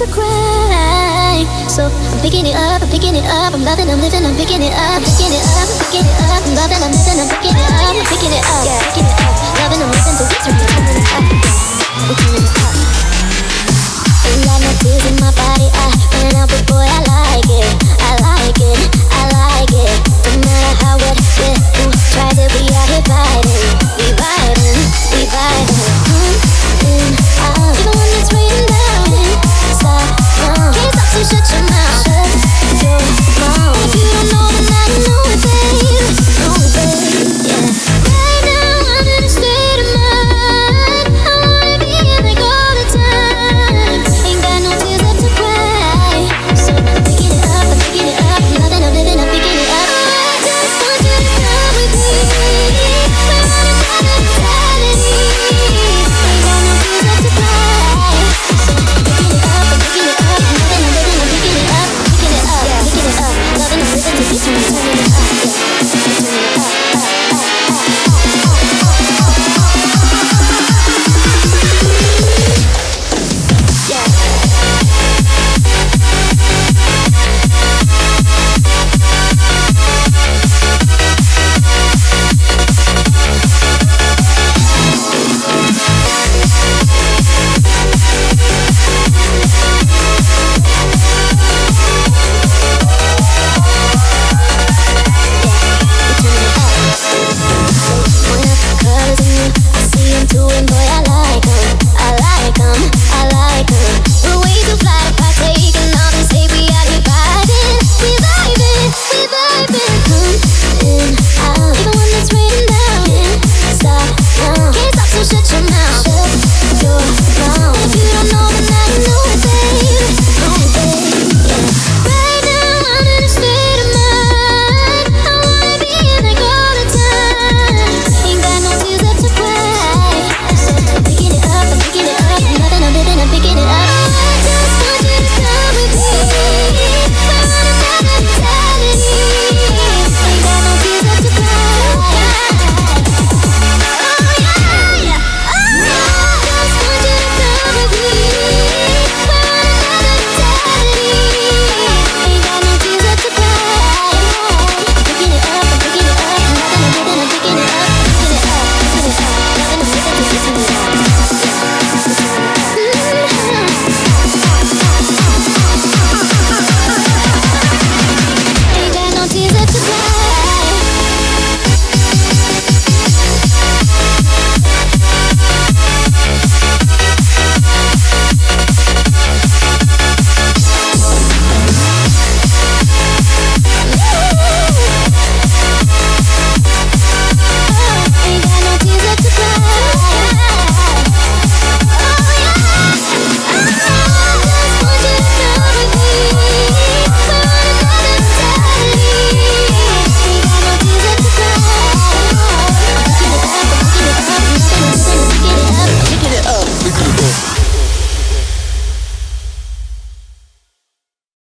to cry. So I'm picking it up, I'm picking it up. I'm loving, I'm living, I'm picking it up, picking it up, I'm picking it up. I'm loving, I'm living, I'm picking it up, I'm picking it up, picking it up. Loving, I'm living, so we're turning it up, we're turning it up. Ain't got no tears in my body, I ran out, but boy, I like it, I like it, I like it. No matter how it get, who tries it, we out here fighting, we vibing, we vibing. In, out, even when it's raining down, stop, no, can't stop, so shut your mouth, shut your mouth. If you don't know, then I know it, babe, yeah. Right now I'm in a state of mind, I wanna be awake all the time. Ain't got no tears left to cry, so I'm picking it up, I'm picking it up. I'm loving, I'm living, I'm picking it up. I just want you to come with me, we're on another mentality. Ain't got no tears left to cry, so I'm picking it up, I'm picking it up. I'm loving, I'm living, I'm picking it up, picking it up, picking it up. Loving, I'm living, so we turning it up, yeah, we're turning it up.